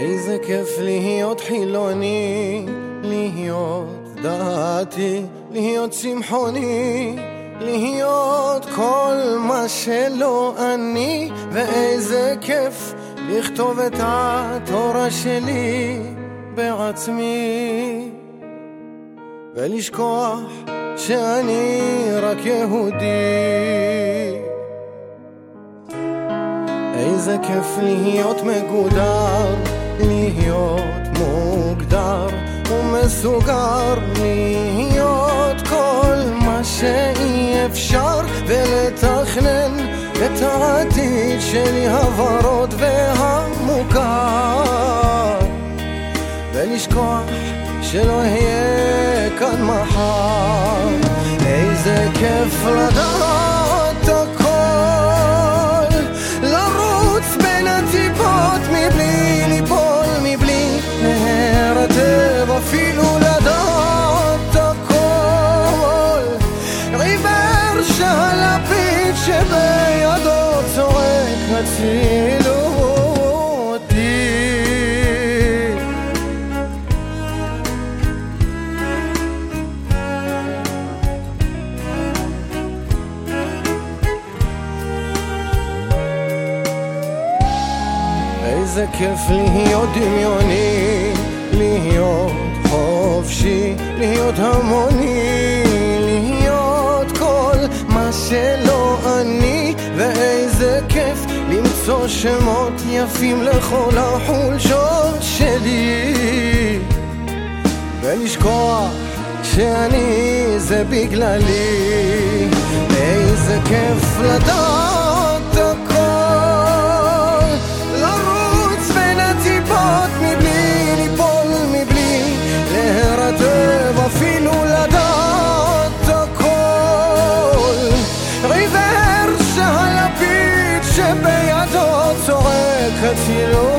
איזה כיף להיות חילוני, להיות דתי, להיות צמחוני, להיות כל מה שלא אני. ואיזה כיף לכתוב את התורה שלי בעצמי, ולשכוח שאני רק יהודי. איזה כיף להיות מגודר, להיות מוגדר ומסוגר, להיות כל מה שאי אפשר, ולתכנן את העתיד שלי הוורוד והמוכר, ולשכוח שלא יהיה כאן מחר. איזה כיף לדעת הכל, לרוץ בין הטיפות מבלי ליפול, מבלי להירטב, אפילו לדעת הכל. עיוור שהלפיד שבידו צועק הצילו אותי. איזה כיף להיות דמיוני, להיות חופשי, להיות המוני, להיות כל מה שלא אני. ואיזה כיף למצוא שמות יפים לכל החולשות שלי, ולשכוח שאני זה בגללי. איזה כיף לדעת הכל, לרוץ בין הטיפות מבלי ליפול, מבלי להירטב, אפילו לדעת הכל. עיוור שהלפיד שבידו צועק הצילו